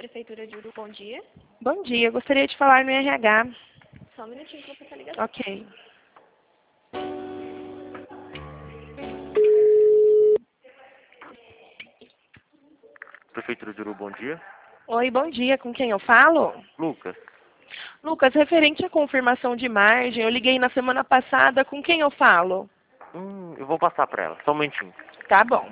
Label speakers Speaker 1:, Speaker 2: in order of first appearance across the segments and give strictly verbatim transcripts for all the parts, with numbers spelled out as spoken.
Speaker 1: Prefeitura de Uru, bom dia.
Speaker 2: Bom dia, eu gostaria de falar no R H.
Speaker 1: Só um minutinho que eu vou passar a ligação.
Speaker 2: Ok.
Speaker 3: Prefeitura de Uru, bom dia.
Speaker 2: Oi, bom dia, com quem eu falo?
Speaker 3: Lucas,
Speaker 2: Lucas, referente à confirmação de margem, eu liguei na semana passada, com quem eu falo?
Speaker 3: hum, eu vou passar para ela, só um momentinho.
Speaker 2: Tá bom.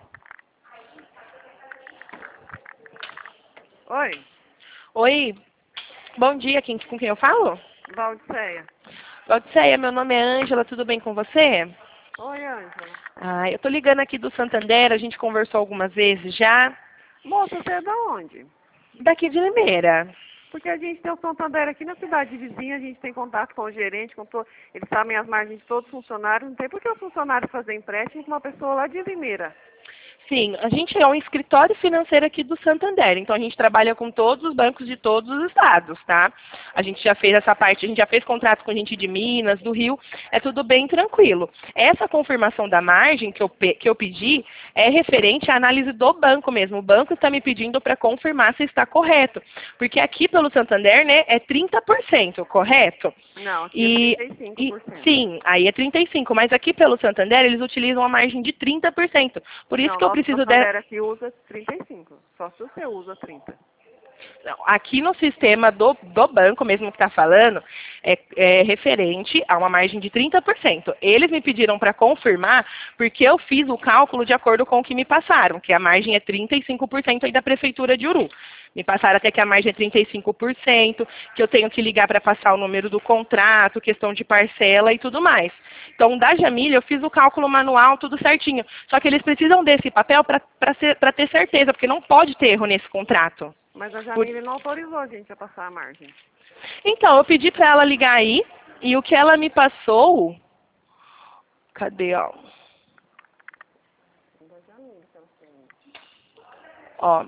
Speaker 4: Oi,
Speaker 2: Oi, bom dia, quem, com quem eu falo?
Speaker 4: Valdiceia.
Speaker 2: Odisseia, meu nome é Ângela, tudo bem com você?
Speaker 4: Oi, Ângela.
Speaker 2: Ah, eu tô ligando aqui do Santander, a gente conversou algumas vezes já.
Speaker 4: Moça, você é da onde?
Speaker 2: Daqui de Limeira.
Speaker 4: Porque a gente tem o Santander aqui na cidade vizinha, a gente tem contato com o gerente, com to... eles sabem as margens de todos os funcionários, não tem por que os funcionários fazerem empréstimo com uma pessoa lá de Limeira.
Speaker 2: Sim, a gente é um escritório financeiro aqui do Santander, então a gente trabalha com todos os bancos de todos os estados, tá? A gente já fez essa parte, a gente já fez contrato com gente de Minas, do Rio, é tudo bem tranquilo. Essa confirmação da margem que eu, pe- que eu pedi é referente à análise do banco mesmo. O banco está me pedindo para confirmar se está correto, porque aqui pelo Santander, né, é trinta por cento, correto?
Speaker 4: Não, aqui
Speaker 2: E,
Speaker 4: é trinta e cinco
Speaker 2: e
Speaker 4: por cento.
Speaker 2: sim, aí é trinta e cinco por cento, mas aqui pelo Santander eles utilizam a margem de trinta por cento. Por isso
Speaker 4: Não,
Speaker 2: que eu
Speaker 4: nosso
Speaker 2: preciso
Speaker 4: Santander
Speaker 2: de...
Speaker 4: aqui usa trinta e cinco, só se você usa trinta.
Speaker 2: Não, aqui no sistema do, do banco mesmo que está falando, é, é referente a uma margem de trinta por cento. Eles me pediram para confirmar, porque eu fiz o cálculo de acordo com o que me passaram, que a margem é trinta e cinco por cento aí da Prefeitura de Uru. Me passaram até que a margem é trinta e cinco por cento, que eu tenho que ligar para passar o número do contrato, questão de parcela e tudo mais. Então, da Jamília, eu fiz o cálculo manual, tudo certinho. Só que eles precisam desse papel para ter certeza, porque não pode ter erro nesse contrato.
Speaker 4: Mas a Jamile não autorizou a gente a passar a margem.
Speaker 2: Então, eu pedi para ela ligar aí, e o que ela me passou... Cadê, ó? Ó,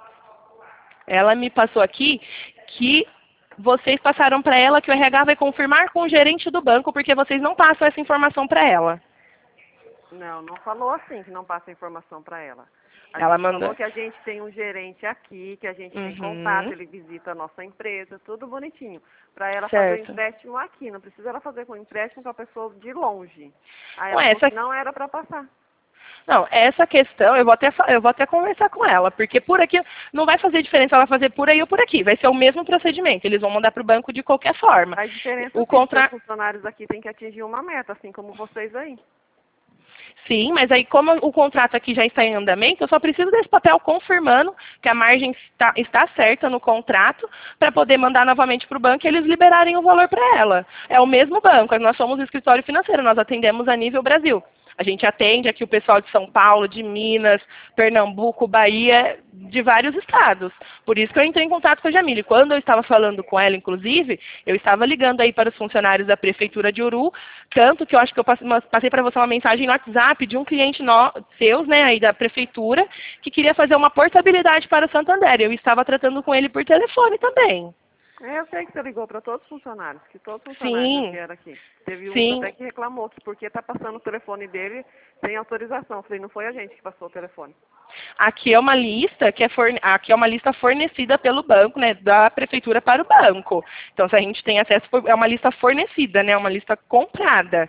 Speaker 2: ela me passou aqui que vocês passaram para ela que o R H vai confirmar com o gerente do banco, porque vocês não passam essa informação para ela.
Speaker 4: Não, não falou assim, que não passa a informação para ela. A
Speaker 2: Ela
Speaker 4: gente
Speaker 2: manda...
Speaker 4: falou que a gente tem um gerente aqui, que a gente tem
Speaker 2: Uhum.
Speaker 4: contato, ele visita a nossa empresa, tudo bonitinho. Para ela fazer o
Speaker 2: Certo.
Speaker 4: empréstimo aqui, não precisa ela fazer com o empréstimo com a pessoa de longe. Aí
Speaker 2: Ué,
Speaker 4: ela falou
Speaker 2: essa-
Speaker 4: que não era para passar.
Speaker 2: Não, essa questão eu vou, até, fa- eu vou até conversar com ela, porque por aqui não vai fazer diferença ela fazer por aí ou por aqui. Vai ser o mesmo procedimento. Eles vão mandar para o banco de qualquer forma.
Speaker 4: A diferença
Speaker 2: O
Speaker 4: é que
Speaker 2: contra...
Speaker 4: os funcionários aqui têm que atingir uma meta, assim como vocês aí.
Speaker 2: Sim, mas aí como o contrato aqui já está em andamento, eu só preciso desse papel confirmando que a margem está, está certa no contrato para poder mandar novamente para o banco e eles liberarem o valor para ela. É o mesmo banco, nós somos escritório financeiro, nós atendemos a nível Brasil. A gente atende aqui o pessoal de São Paulo, de Minas, Pernambuco, Bahia, de vários estados. Por isso que eu entrei em contato com a Jamile. Quando eu estava falando com ela, inclusive, eu estava ligando aí para os funcionários da Prefeitura de Uru, tanto que eu acho que eu passe- mas- passei para você uma mensagem no WhatsApp de um cliente no, seus, né, aí da Prefeitura, que queria fazer uma portabilidade para o Santander. Eu estava tratando com ele por telefone também.
Speaker 4: É, eu sei que você ligou para todos os funcionários, que todos os funcionários
Speaker 2: Sim.
Speaker 4: já vieram aqui. Teve um
Speaker 2: Sim.
Speaker 4: até que reclamou que porque está passando o telefone dele sem autorização. Eu falei, não foi a gente que passou o telefone.
Speaker 2: Aqui é uma lista que é forne... aqui é uma lista fornecida pelo banco, né, da prefeitura para o banco. Então, se a gente tem acesso, é uma lista fornecida, né, uma lista comprada.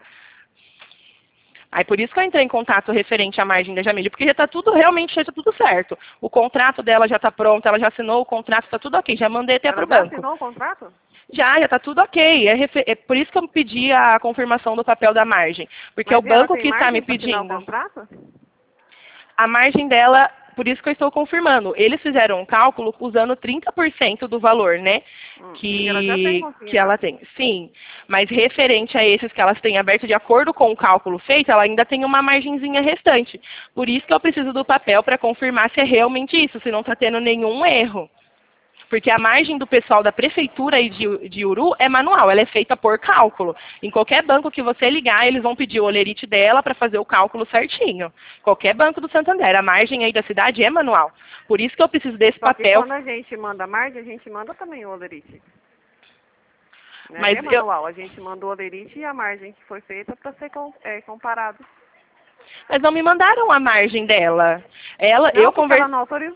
Speaker 2: Aí por isso que eu entrei em contato referente à margem da Jamile, porque já está tudo, realmente já está tudo certo. O contrato dela já está pronto, ela já assinou o contrato, está tudo ok, já mandei até para
Speaker 4: Ela
Speaker 2: o
Speaker 4: já
Speaker 2: banco.
Speaker 4: assinou o contrato?
Speaker 2: Já, já está tudo ok. É, refe- é por isso que eu pedi a confirmação do papel da margem. Porque é o
Speaker 4: Mas ela
Speaker 2: banco
Speaker 4: tem
Speaker 2: que está me
Speaker 4: margem para assinar o
Speaker 2: pedindo.
Speaker 4: contrato?
Speaker 2: A margem dela, por isso que eu estou confirmando. Eles fizeram um cálculo usando trinta por cento do valor, né?
Speaker 4: Hum,
Speaker 2: Que,
Speaker 4: e ela já tem
Speaker 2: que ela
Speaker 4: consignado.
Speaker 2: tem. Sim, mas referente a esses que elas têm aberto de acordo com o cálculo feito, ela ainda tem uma margenzinha restante. Por isso que eu preciso do papel para confirmar se é realmente isso, se não está tendo nenhum erro. Porque a margem do pessoal da prefeitura aí de, de Uru é manual, ela é feita por cálculo. Em qualquer banco que você ligar, eles vão pedir o olerite dela para fazer o cálculo certinho. Qualquer banco do Santander, a margem aí da cidade é manual. Por isso que eu preciso desse
Speaker 4: Só que
Speaker 2: papel.
Speaker 4: quando a gente manda a margem, a gente manda também o olerite. Né?
Speaker 2: Mas
Speaker 4: É
Speaker 2: eu-
Speaker 4: manual, a gente manda o olerite e a margem que foi feita para ser com, é, comparado.
Speaker 2: Mas não me mandaram a margem dela. Ela,
Speaker 4: Não,
Speaker 2: eu
Speaker 4: porque
Speaker 2: conversei.
Speaker 4: ela não autorizou.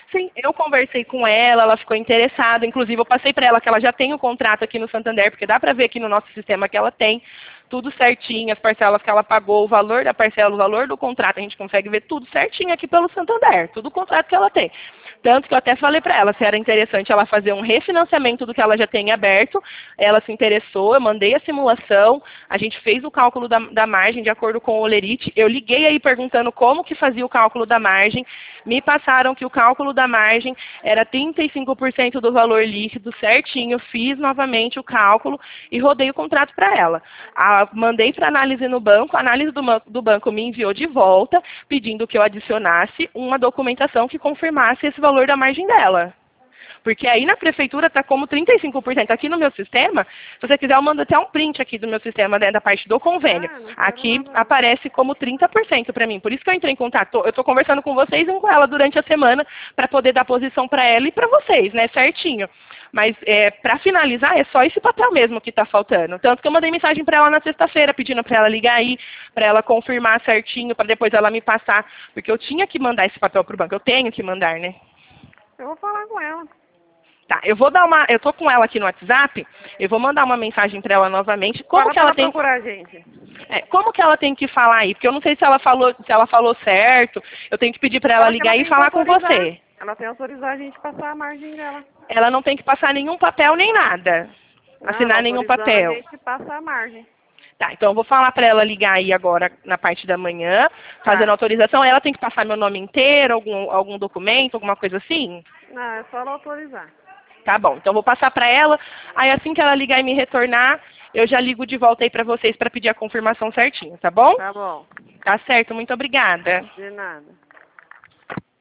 Speaker 2: Sim, eu conversei com ela, ela ficou interessada. Inclusive, eu passei para ela que ela já tem o contrato aqui no Santander, porque dá para ver aqui no nosso sistema que ela tem tudo certinho, as parcelas que ela pagou, o valor da parcela, o valor do contrato, a gente consegue ver tudo certinho aqui pelo Santander, tudo o contrato que ela tem. Tanto que eu até falei para ela se era interessante ela fazer um refinanciamento do que ela já tem aberto. Ela se interessou, eu mandei a simulação, a gente fez o cálculo da, da margem de acordo com o Olerite. Eu liguei aí perguntando como que fazia o cálculo da margem. Me passaram que o cálculo da margem era trinta e cinco por cento do valor líquido, certinho. Fiz novamente o cálculo e rodei o contrato para ela. A, mandei para análise no banco, a análise do, do banco me enviou de volta, pedindo que eu adicionasse uma documentação que confirmasse esse valor da margem dela. Porque aí na prefeitura está como trinta e cinco por cento. Aqui no meu sistema, se você quiser eu mando até um print aqui do meu sistema, né, da parte do convênio.
Speaker 4: Ah,
Speaker 2: aqui aparece como trinta por cento para mim. Por isso que eu entrei em contato. Eu estou conversando com vocês e com ela durante a semana para poder dar posição para ela e para vocês, né, certinho. Mas é, para finalizar, é só esse papel mesmo que está faltando. Tanto que eu mandei mensagem para ela na sexta-feira, pedindo para ela ligar aí, para ela confirmar certinho, para depois ela me passar. Porque eu tinha que mandar esse papel para o banco. Eu tenho que mandar, né?
Speaker 4: Eu vou falar com ela.
Speaker 2: Tá, eu vou dar uma, eu tô com ela aqui no WhatsApp, eu vou mandar uma mensagem para ela novamente. Como
Speaker 4: Fala
Speaker 2: que ela
Speaker 4: pra
Speaker 2: tem
Speaker 4: procurar a gente.
Speaker 2: é, como que ela tem que falar aí? Porque eu não sei se ela falou, se ela falou certo. Eu tenho que pedir para ela
Speaker 4: Ela que
Speaker 2: ligar
Speaker 4: ela
Speaker 2: e
Speaker 4: tem
Speaker 2: falar
Speaker 4: que
Speaker 2: com
Speaker 4: autorizar.
Speaker 2: você.
Speaker 4: Ela tem que autorizar a gente passar a margem dela.
Speaker 2: Ela não tem que passar nenhum papel nem nada. Assinar
Speaker 4: Não,
Speaker 2: nenhum
Speaker 4: autorizando
Speaker 2: papel.
Speaker 4: A gente passa a margem.
Speaker 2: Tá, então eu vou falar para ela ligar aí agora na parte da manhã, fazendo
Speaker 4: Tá.
Speaker 2: autorização. Ela tem que passar meu nome inteiro, algum, algum documento, alguma coisa assim?
Speaker 4: Não, é só ela autorizar.
Speaker 2: Tá bom, então eu vou passar para ela. Aí assim que ela ligar e me retornar, eu já ligo de volta aí para vocês para pedir a confirmação certinho, tá bom?
Speaker 4: Tá bom.
Speaker 2: Tá certo, muito obrigada.
Speaker 4: De nada.